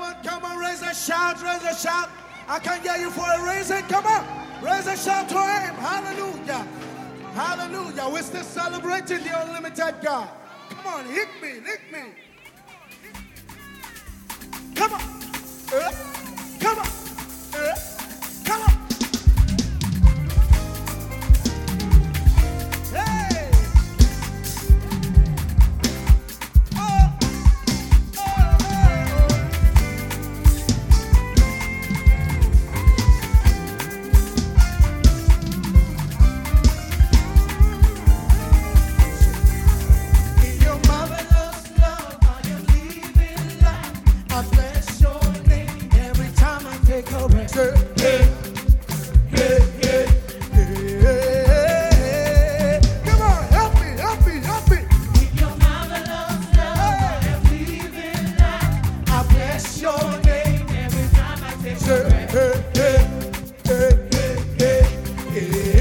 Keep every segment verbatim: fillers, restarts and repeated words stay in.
on, come on, raise a shout, raise a shout. I can get you for a reason. Come on, raise a shout to him. Hallelujah. Hallelujah. We're still celebrating the unlimited God. Come on, hit me, hit me. Come on. Uh, come on. Uh, come on. Hey. Oh. Oh. Oh. In your marvelous love, I am living life. I bless your name every time I take a rest. Hey, hey, hey, hey, hey. Come on, help me, help me, help me. In your marvelous love, I am living life. I bless your name every time I take a rest. Hey, hey, hey, hey, hey,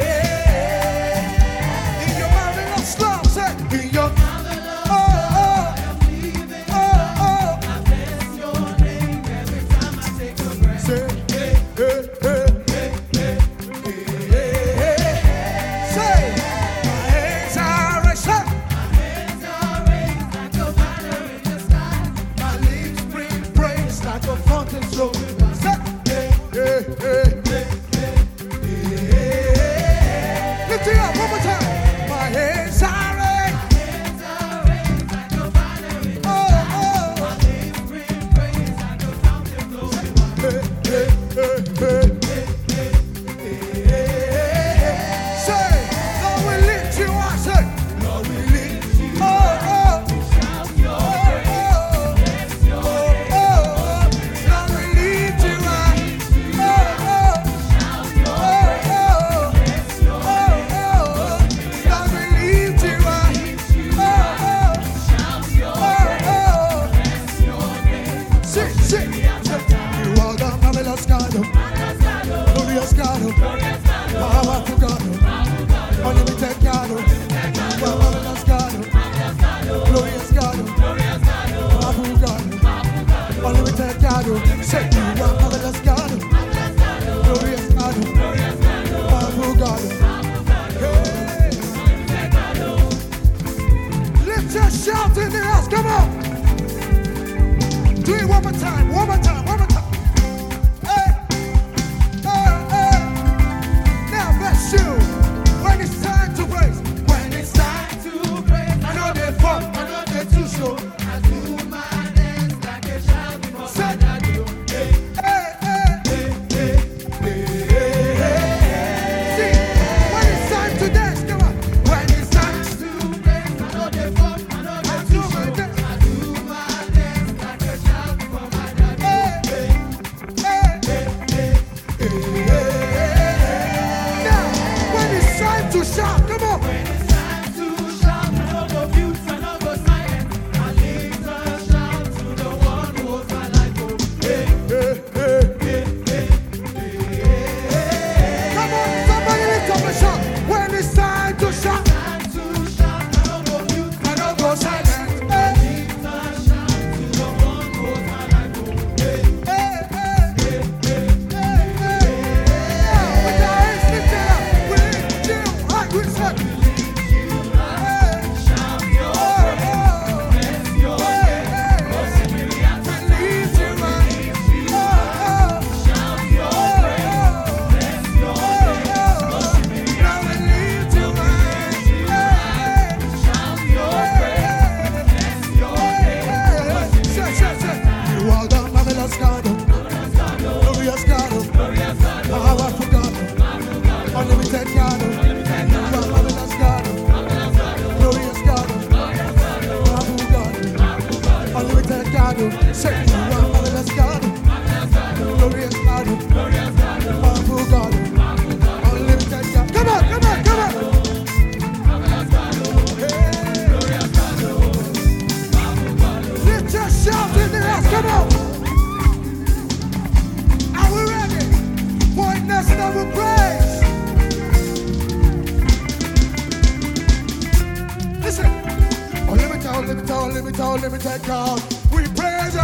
hey. In your marvelous love, say, in your marvelous love, I am living life. I bless your name every time I take a breath. Say, hey, hey, hey, hey, hey, hey, hey. Say, my hands are raised up. My hands are raised like a banner in the sky. My lips bring praise like a fountain flowing by. Say, hey, hey, hey, hey, hey, hey, hey. Lift it up one more time. My hands are raised. My hands are raised like a banner in the sky. Oh, oh. My lips bring praise like a fountain flowing by. Hey, hey, hey, hey, hey, hey, hey, hey. Say, Lord, we lift you up. Say, Lord, we lift you up. Oh, oh. Shout your praise. Bless your name. Oh, oh. Lord, we lift you up. Oh, oh. Shout your praise. Bless your name. Oh, oh. Lord, we lift you up. Oh, oh. Shout your praise. Bless your name. Sing, sing. You are the marvelous God, glorious God, powerful God, unlimited God. You are marvelous God, glorious God, powerful God, unlimited God. Say you are marvelous God, glorious God, powerful God. Hey. Lift your shout in the house. Come on. Do it one more time, one more time, one more time. Hey, hey, hey. Now bless you. When it's time to praise, when it's time to praise, I know they fall, I know they too slow. I do my dance like a child before my daddy. Hey, hey, hey, hey, hey, hey, hey. See, when it's time to dance, come on. When it's time to praise, I know they fall, I know they too slow. I do my dance like a child before my daddy. Hey, hey, hey, hey, hey, hey. Now, when it's time to shout, come on. When it's time to shout, I know go mute, I know go silent. I lift a shout to the one who holds my life. Oh, hey, hey, hey, hey, hey, hey, hey. Come on, somebody lift up a shout. When it's time to shout, time to shout, I know go mute, I know go silent. Hey, lift a shout to the one who holds my life. Oh, hey, hey, hey, hey, hey, hey, hey. With your hands lifted up, we lift you high, we say, hey, shout your praise, bless your name. We lift you high, oh, oh. Shout your praise, bless your name. Now we lift you high, hey, shout your praise, bless your name. Say, say, say, you are the marvelous God, glorious God, powerful God, unlimited God. You are marvelous God, glorious God, powerful God, unlimited God. Say you are marvelous God, glorious God, powerful God, unlimited God. Come on, come on, come on. Hey. Lift your shout in the house. Come on. Are we ready for a next level praise? Listen, unlimited, unlimited, unlimited, unlimited God. We praise